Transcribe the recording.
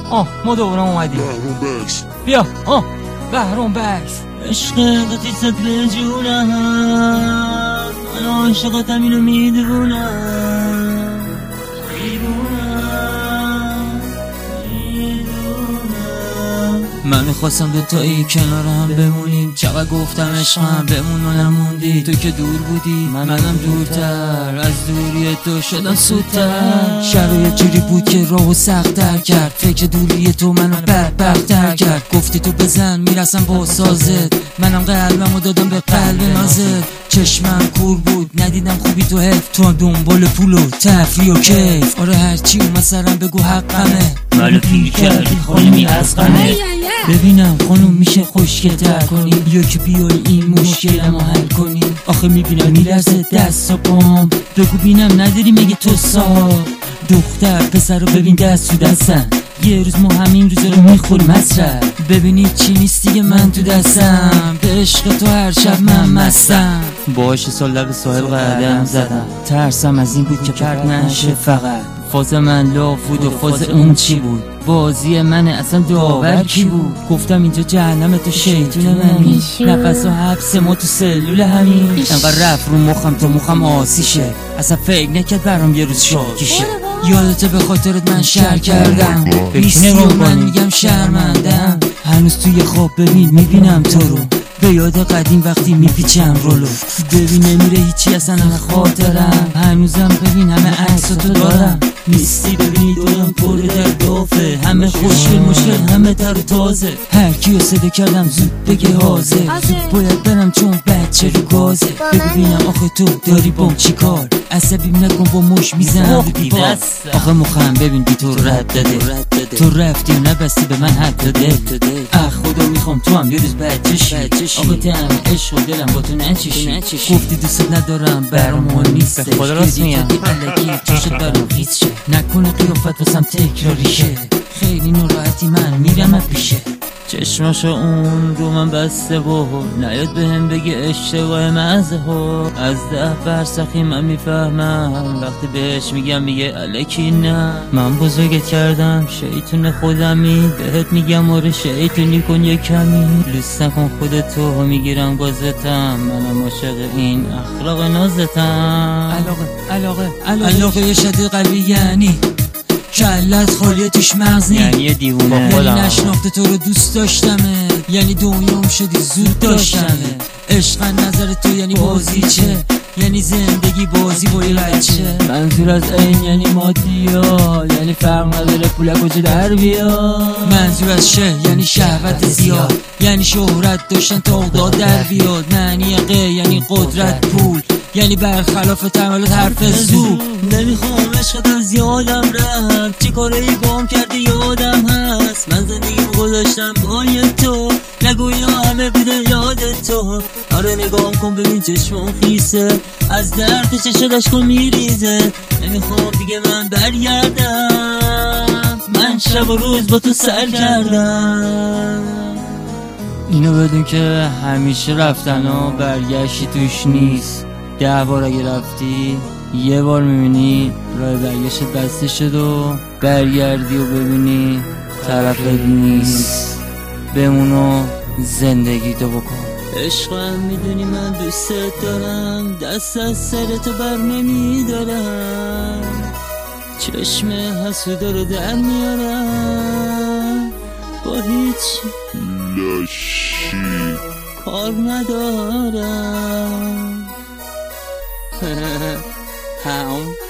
ما دوباره اومدیم. بهرام بکس بیا بهرام بکس. عشق قطعی صد به جونم، من عاشقتم اینو میدونم. من میخواستم دوتایی کنار هم بمونیم، چقدر گفتم عشقم بمون و نموندی. تو که دور بودی منم دورتر، از دوری تو شدم سودتر. شرایط جوری بود که راهو سخت‌تر کرد، فکر دوری تو منو بدبخت‌تر کرد. گفتی تو بزن میرسم با سازت، منم قلبمو دادم به قلب نازت. چشمم کور بود ندیدم خوبی تو حیف، تو هم دنبال پول و تفریح و کیف. آره هرچی مثلا بگو حقمه، منو پیر کردی خانمی از غمه. ببینم خانم میشه خوشگل‌تر کنی، یا که بیای این مشکلمو حل کنی. آخه میبینم میلرزه دست و پام، بگو بینم نداری مگه تو صاحب. دختر پسر رو ببین دست تو دستن، یه روز ما همین روزا رو میخوریم مصرف. ببینید چی نیست دیگه من تو دستم، به عشق تو هر شب من مستم. باهاش سال لب ساحل قدم زدم، ترسم از این بود که پرد نشه فقط. فاز من لاف بود و فاز اون چی بود، بازی منه اصلا داور کی بود. گفتم اینجا جهنم تو شیطون منی، نفس و حبس ما تو سلول همین. انقدر رفت رو مخم تا مخم آسیشه، اصلا فکر نکرد برام یه روز شاکیشه. یادته به خاطرت من شهر کردم، نیستی و من میگم شرمندم. هنوز توی خواب ببین میبینم تو رو، به یاد قدیم وقتی میپیچم رولو. ببین نمیره هیچی اصلا همه خاطرم، هنوزم ببین همه عکساتو دارم. نیستی ببینی دورم پر در دافه، همه خوشگل مشکل همه تر و تازه. هر کیو صدا کردم زود بگه حاضر، زود باید برم چون بچه رو گازه. بگو بینم آخه تو داری بام چی کار، عصبیم نکن با مش میزنم رو دیوار. آخه مخم ببین بی تو رد داده، تو رفتی و نبستی به من حد داده. خدا میخوام تو هم یه روز بچشی، آقا تعم عشق و دلم با تو نچشی. گفتی دوست ندارم برام مهم نیست، به خدا راست میگم الکی تو شد برام خیز شه. نکنه قیافت واسم تکراری شه، خیلی ناراحتی من میرم پیشه. چشماشو اون رو من بسته و نیاد بهم بگه اشتباه مزه ها. از 10 فرسخی من میفهمم، وقتی بهش میگم میگه الکی نه. من بزرگت کردم شیطون خودمی، بهت میگم آره شیطونی کن یه کمی. لوس نکن خودتو میگیرم گازتم، منم عاشق این اخلاق نازتم. علاقه یه شده قلبی یعنی کلت خالیه توش مغز نی، یعنی دیوونه. یعنی نشناخته تو رو دوست داشتمه، یعنی دنیام شدی زود داشتمه. عشق نظر تو یعنی بازی چه، یعنی زندگی بازی با یه بچه. منظور از این یعنی مادیات، یعنی فرق نداره پول کجا در بیاد. منظور از شه یعنی شهوت زیاد، یعنی شهرت داشتن تا اقداد در بیاد. معنی قه یعنی قدرت پول، یعنی برخلاف تملات حرف زو. نمیخوام عشقت از یادم رفت، چی کاری بام کردی یادم هست. من زندگیمو گذاشتم با تو، نگو اینا همه بوده یاد تو. آره نگاه کن ببین چشمم خیسه، از درد چشم اشکم میریزه. نمیخوام دیگه من برگردم، من شب و روز با تو سر کردم. اینو بدون که همیشه رفتن و برگشتی توش نیست. 10 بار اگه رفتی یه بار میبینی راه برگشت بسته شد و برگردی و ببینی طرفت نیست. بمون و زندگی تو بکن. عشقم میدونی من دوست دارم، دست از سرتو بر نمیدارم. چشم حسودا رو در میارم، با هیچ لاشی کار ندارم.